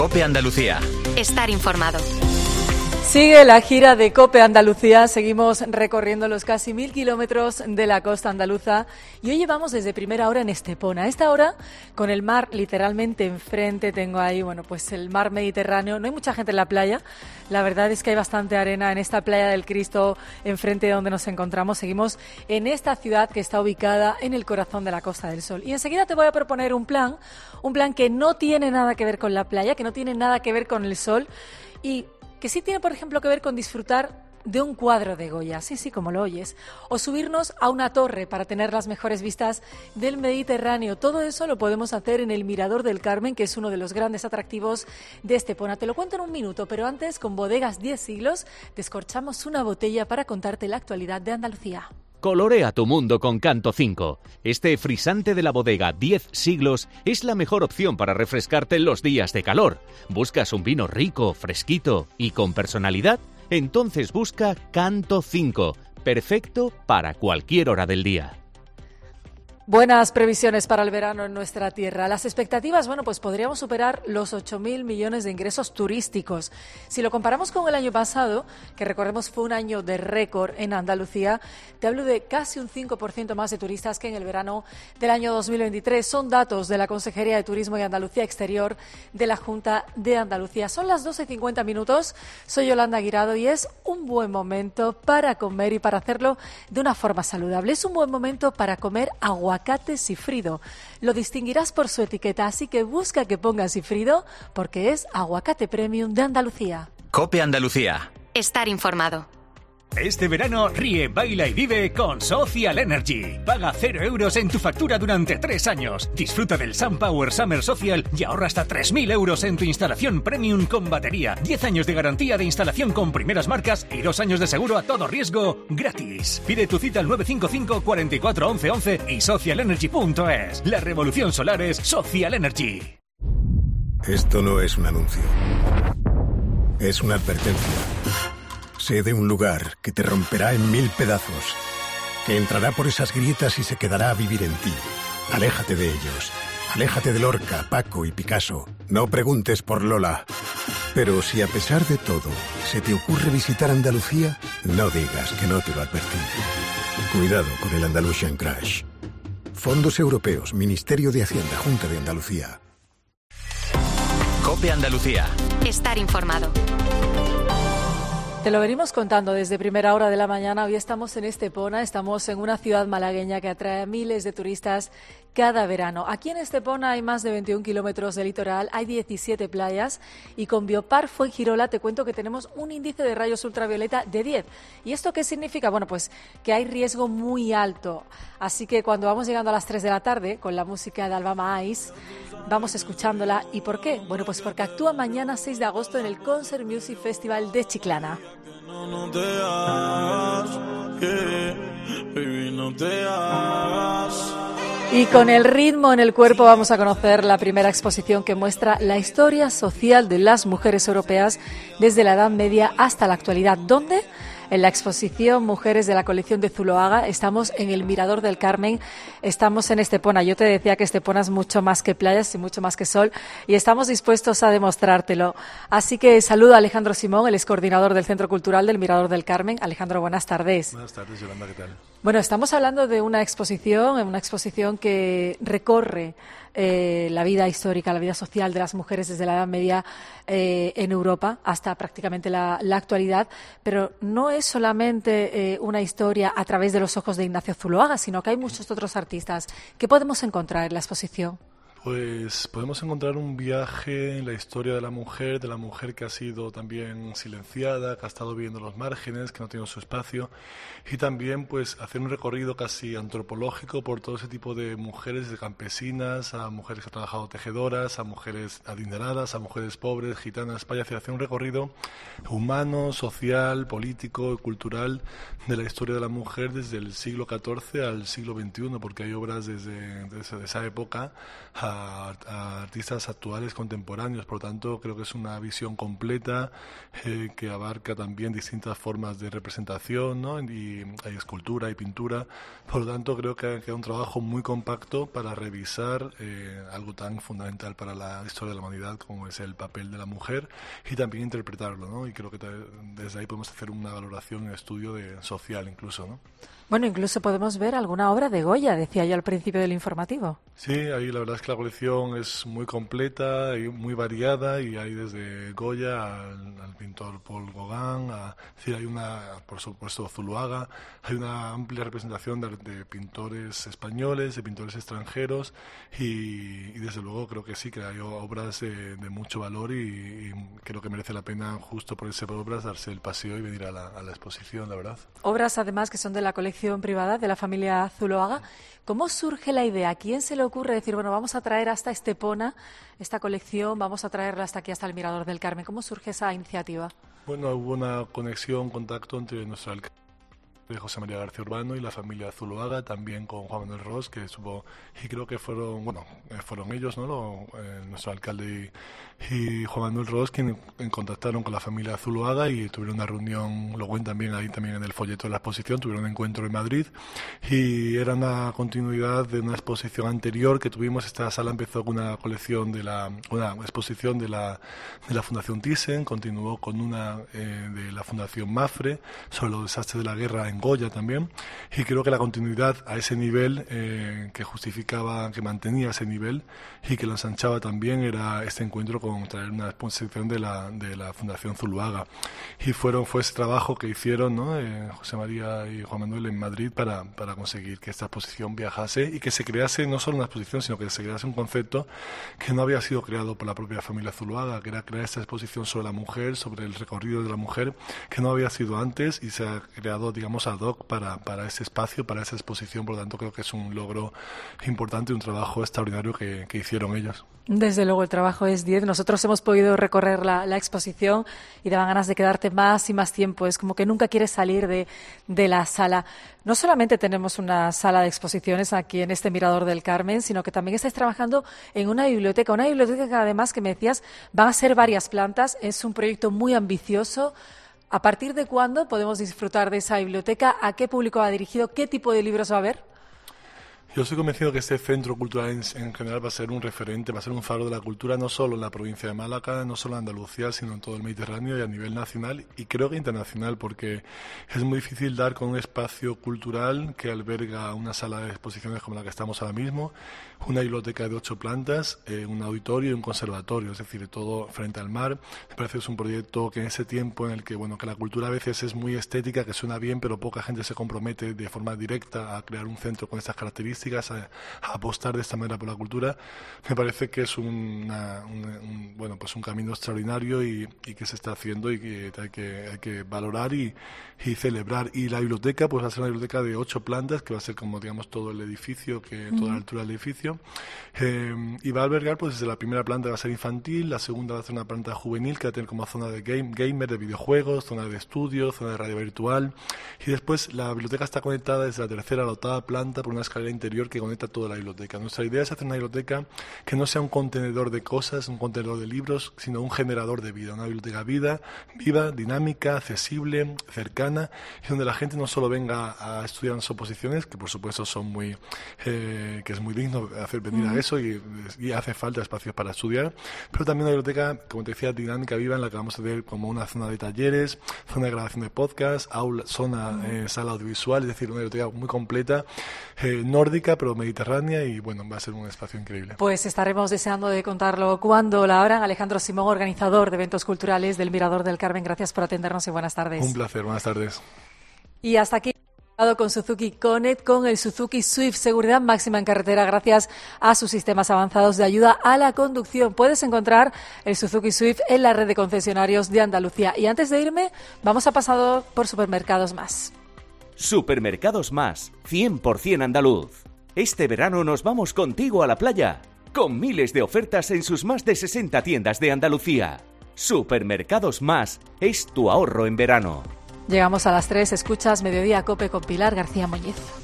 COPE Andalucía. Estar informado. Sigue la gira de COPE Andalucía, seguimos recorriendo los casi 1000 kilómetros de la costa andaluza y hoy llevamos desde primera hora en Estepona. A esta hora, con el mar literalmente enfrente, tengo ahí, pues el mar Mediterráneo. No hay mucha gente en la playa, la verdad es que hay bastante arena en esta playa del Cristo enfrente de donde nos encontramos. Seguimos en esta ciudad que está ubicada en el corazón de la Costa del Sol. Y enseguida te voy a proponer un plan que no tiene nada que ver con la playa, que no tiene nada que ver con el sol y que sí tiene, por ejemplo, que ver con disfrutar de un cuadro de Goya, sí, como lo oyes, o subirnos a una torre para tener las mejores vistas del Mediterráneo. Todo eso lo podemos hacer en el Mirador del Carmen, que es uno de los grandes atractivos de Estepona. Te lo cuento en un minuto, pero antes, con Bodegas 10 Siglos, descorchamos una botella para contarte la actualidad de Andalucía. Colorea tu mundo con Canto 5. Este frisante de la bodega 10 siglos es la mejor opción para refrescarte en los días de calor. ¿Buscas un vino rico, fresquito y con personalidad? Entonces busca Canto 5, perfecto para cualquier hora del día. Buenas previsiones para el verano en nuestra tierra. Las expectativas, pues podríamos superar los 8.000 millones de ingresos turísticos. Si lo comparamos con el año pasado, que recordemos fue un año de récord en Andalucía, te hablo de casi un 5% más de turistas que en el verano del año 2023. Son datos de la Consejería de Turismo y Andalucía Exterior de la Junta de Andalucía. Son las 12:50. Soy Yolanda Guirado y es un buen momento para comer y para hacerlo de una forma saludable. Es un buen momento para comer aguacate Sifrido. Lo distinguirás por su etiqueta, así que busca que ponga Sifrido porque es aguacate premium de Andalucía. COPE Andalucía. Estar informado. Este verano ríe, baila y vive con Social Energy. Paga 0 euros en tu factura durante 3 años. Disfruta del SunPower Summer Social y ahorra hasta 3.000 euros en tu instalación premium con batería. 10 años de garantía de instalación con primeras marcas y 2 años de seguro a todo riesgo gratis. Pide tu cita al 955 44 11 11 y socialenergy.es. La revolución solar es Social Energy. Esto no es un anuncio. Es una advertencia. Sé de un lugar que te romperá en 1000 pedazos, que entrará por esas grietas y se quedará a vivir en ti. Aléjate de ellos. Aléjate de Lorca, Paco y Picasso. No preguntes por Lola. Pero si a pesar de todo se te ocurre visitar Andalucía, no digas que no te lo advertí. Cuidado con el Andalusian Crash. Fondos Europeos, Ministerio de Hacienda, Junta de Andalucía. COPE Andalucía. Estar informado. Te lo venimos contando desde primera hora de la mañana. Hoy estamos en Estepona, estamos en una ciudad malagueña que atrae a miles de turistas cada verano. Aquí en Estepona hay más de 21 kilómetros de litoral, hay 17 playas y con Biopar Fuengirola te cuento que tenemos un índice de rayos ultravioleta de 10. ¿Y esto qué significa? Pues que hay riesgo muy alto. Así que cuando vamos llegando a las 3 de la tarde con la música de Alabama Ice, vamos escuchándola. ¿Y por qué? Pues porque actúa mañana 6 de agosto en el Concert Music Festival de Chiclana. No te hagas, baby, no te hagas. Y con el ritmo en el cuerpo vamos a conocer la primera exposición que muestra la historia social de las mujeres europeas desde la Edad Media hasta la actualidad. ¿Dónde? En la exposición Mujeres de la colección de Zuloaga. Estamos en el Mirador del Carmen, estamos en Estepona. Yo te decía que Estepona es mucho más que playas y mucho más que sol y estamos dispuestos a demostrártelo. Así que saludo a Alejandro Simón, el excoordinador del Centro Cultural del Mirador del Carmen. Alejandro, buenas tardes. Buenas tardes, Yolanda, ¿qué tal? Estamos hablando de una exposición que recorre la vida histórica, la vida social de las mujeres desde la Edad Media en Europa hasta prácticamente la actualidad, pero no es solamente una historia a través de los ojos de Ignacio Zuloaga, sino que hay muchos otros artistas. ¿Qué podemos encontrar en la exposición? Pues podemos encontrar un viaje en la historia de la mujer que ha sido también silenciada, que ha estado viviendo los márgenes, que no tiene su espacio, y también pues hacer un recorrido casi antropológico por todo ese tipo de mujeres, de campesinas, a mujeres que han trabajado tejedoras, a mujeres adineradas, a mujeres pobres, gitanas, payas, hacer un recorrido humano, social, político y cultural de la historia de la mujer desde el siglo XIV al siglo XXI, porque hay obras desde esa época a a artistas actuales contemporáneos. Por lo tanto, creo que es una visión completa que abarca también distintas formas de representación, ¿no? Y hay escultura y pintura. Por lo tanto, creo que es un trabajo muy compacto para revisar algo tan fundamental para la historia de la humanidad como es el papel de la mujer y también interpretarlo, ¿no? Y creo que desde ahí podemos hacer una valoración, un estudio social incluso, ¿no? Bueno, incluso podemos ver alguna obra de Goya, decía yo al principio del informativo. Sí, ahí la verdad es que la colección es muy completa y muy variada, y hay desde Goya al pintor Paul Gauguin, hay por supuesto Zuloaga, hay una amplia representación de pintores españoles, de pintores extranjeros, y desde luego creo que sí, que hay obras de mucho valor, y creo que merece la pena justo por esas obras darse el paseo y venir a la exposición, la verdad. Obras además que son de la colección privada de la familia Zuloaga. ¿Cómo surge la idea? ¿A quién se le ocurre decir, bueno, vamos a traer hasta Estepona esta colección, vamos a traerla hasta aquí, hasta el Mirador del Carmen? ¿Cómo surge esa iniciativa? Bueno, hubo una conexión, contacto entre nuestro alcalde José María García Urbano y la familia Zuloaga, también con Juan Manuel Ros, que supo, y creo que fueron ellos, ¿no? Nuestro alcalde y Juan Manuel Ros quienes contactaron con la familia Zuloaga y tuvieron una reunión, lo cuentan bien ahí también en el folleto de la exposición, tuvieron un encuentro en Madrid, y era una continuidad de una exposición anterior que tuvimos. Esta sala empezó con una colección una exposición de la Fundación Thyssen, continuó con una de la Fundación Mafre sobre los desastres de la guerra en Goya también, y creo que la continuidad a ese nivel que justificaba, que mantenía ese nivel y que lo ensanchaba también, era este encuentro con traer una exposición de la Fundación Zuloaga, y fue ese trabajo que hicieron, ¿no? José María y Juan Manuel en Madrid para conseguir que esta exposición viajase y que se crease no solo una exposición, sino que se crease un concepto que no había sido creado por la propia familia Zuloaga, que era crear esta exposición sobre la mujer, sobre el recorrido de la mujer, que no había sido antes, y se ha creado, digamos, ad hoc para ese espacio, para esa exposición. Por lo tanto, creo que es un logro importante, un trabajo extraordinario que hicieron ellos. Desde luego el trabajo es 10. Nosotros hemos podido recorrer la exposición y daban ganas de quedarte más y más tiempo. Es como que nunca quieres salir de la sala. No solamente tenemos una sala de exposiciones aquí en este Mirador del Carmen, sino que también estáis trabajando en una biblioteca que además, que me decías, van a ser varias plantas. Es un proyecto muy ambicioso. ¿A partir de cuándo podemos disfrutar de esa biblioteca? ¿A qué público va dirigido? ¿Qué tipo de libros va a haber? Yo estoy convencido que este centro cultural en general va a ser un referente, va a ser un faro de la cultura, no solo en la provincia de Málaga, no solo en Andalucía, sino en todo el Mediterráneo y a nivel nacional, y creo que internacional, porque es muy difícil dar con un espacio cultural que alberga una sala de exposiciones como la que estamos ahora mismo, una biblioteca de 8 plantas, un auditorio y un conservatorio, es decir, todo frente al mar. Me parece que es un proyecto que en ese tiempo en el que la cultura a veces es muy estética, que suena bien, pero poca gente se compromete de forma directa a crear un centro con estas características, a apostar de esta manera por la cultura, me parece que es un camino extraordinario y que se está haciendo y que hay que valorar y celebrar. Y la biblioteca pues va a ser una biblioteca de 8 plantas, que va a ser como, digamos, todo el edificio, toda la altura del edificio, y va a albergar, pues desde la primera planta va a ser infantil, la segunda va a ser una planta juvenil que va a tener como zona de gamer, de videojuegos, zona de estudio, zona de radio virtual, y después la biblioteca está conectada desde la tercera a la 8ª planta por una escalera interior que conecta toda la biblioteca. Nuestra idea es hacer una biblioteca que no sea un contenedor de cosas, un contenedor de libros, sino un generador de vida, una biblioteca viva, dinámica, accesible, cercana, y donde la gente no solo venga a estudiar las oposiciones, que por supuesto son que es muy digno hacer venir a eso y hace falta espacios para estudiar, pero también una biblioteca, como te decía, dinámica, viva, en la que vamos a tener como una zona de talleres, zona de grabación de podcast, sala audiovisual, es decir, una biblioteca muy completa, nórdica, pero mediterránea, y va a ser un espacio increíble. Pues estaremos deseando de contarlo cuando la abran. Alejandro Simón, organizador de eventos culturales del Mirador del Carmen, gracias por atendernos y buenas tardes. Un placer, buenas tardes. Y hasta aquí con Suzuki Connect, con el Suzuki Swift, seguridad máxima en carretera gracias a sus sistemas avanzados de ayuda a la conducción. Puedes encontrar el Suzuki Swift en la red de concesionarios de Andalucía. Y antes de irme, vamos a pasar por Supermercados Más. Supermercados Más, 100% andaluz. Este verano nos vamos contigo a la playa, con miles de ofertas en sus más de 60 tiendas de Andalucía. Supermercados Más es tu ahorro en verano. Llegamos a las 3, escuchas Mediodía Cope con Pilar García Muñiz.